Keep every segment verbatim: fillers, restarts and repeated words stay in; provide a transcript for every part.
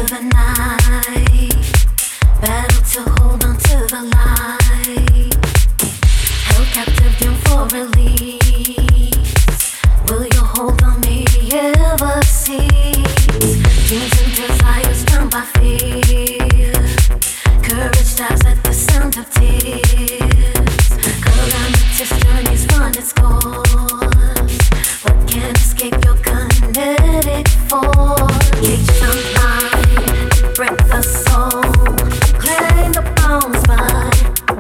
the night, battle to hold on to the light. Held captive, doomed for release. Will you hold on me ever cease? Dreams and desires bound by fear. Courage dies at the sound of tears. Calamitous journeys run its course. What can escape your kinetic force? Cage of mind, break the soul, claim the bones by.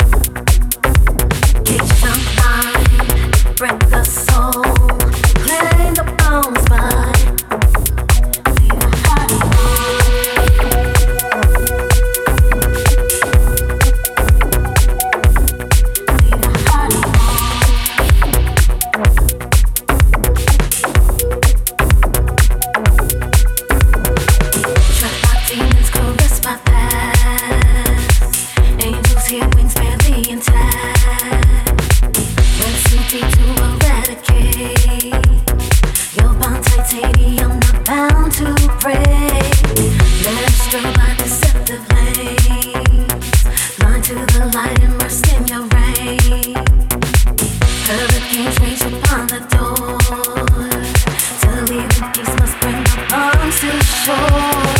Cage of mind, break the soul, claim the bones by. Leave a heart Leave a heart Trapped by demons, caressed by past. Angels hear wings barely intact. Went too deep to eradicate. You're bound titanium, not bound to break. Led astray by deceptive lanes. Blind to the light, immersed in your rain. Hurricanes rage upon the door. To leave in peace must bring the bombs to shore.